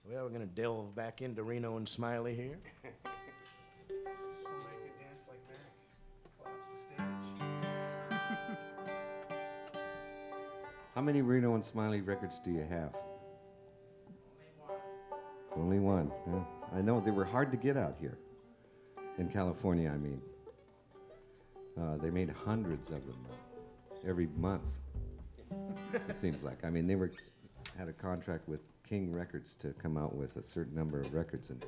Well, we're going to delve back into Reno and Smiley here. She'll make it dance like Mac. Collapse the stage. How many Reno and Smiley records do you have? Only one. Huh? I know they were hard to get out here. In California, I mean. They made hundreds of them every month. It seems like. I mean, they had a contract with King Records to come out with a certain number of records, and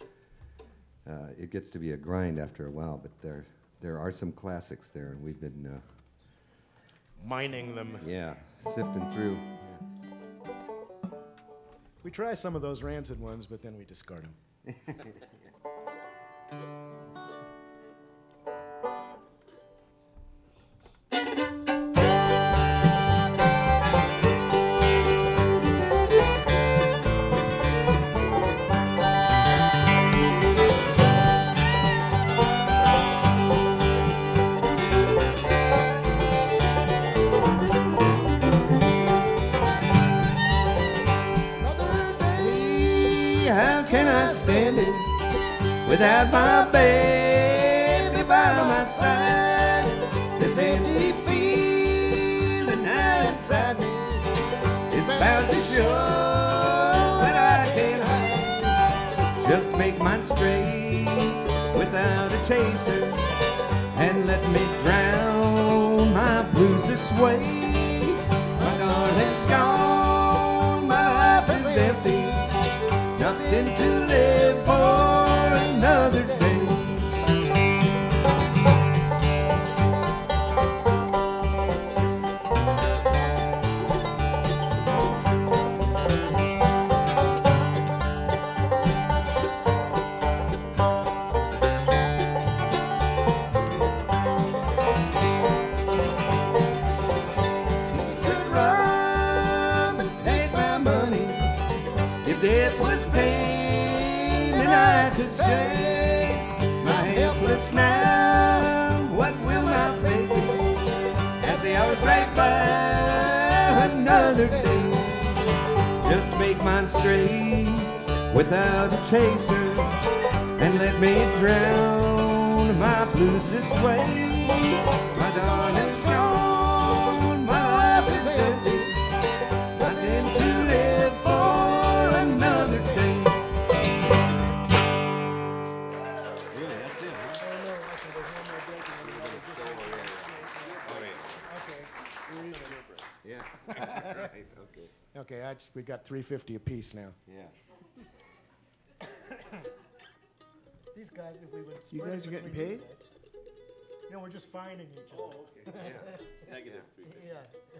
it gets to be a grind after a while. But there are some classics there, and we've been Mining them. yeah, sifting through. We try some of those rancid ones, but then we discard them. How can I stand it without my baby by my side? This empty feeling now inside me is bound to show that I can't hide. Just make mine straight without a chaser, and let me drown my blues this way. My darling's gone, my life is empty. Nothing to live for another day. He could rob and take my money if death was pain and I could shake my helpless now. What will my fate be as the hours drag by another day? Just make mine straight without a chaser, and let me drown my blues this way. My darling's gone, my life is empty. Nothing to live for another day. Really, that's it, huh? Oh, no, actually, there's one more break and then we'll just Yeah. Right, okay. Okay, we got $3.50 a piece now. Yeah. These guys, if we would You split guys it are getting between these paid? guys. No, we're just finding each other. Negative 350. Yeah.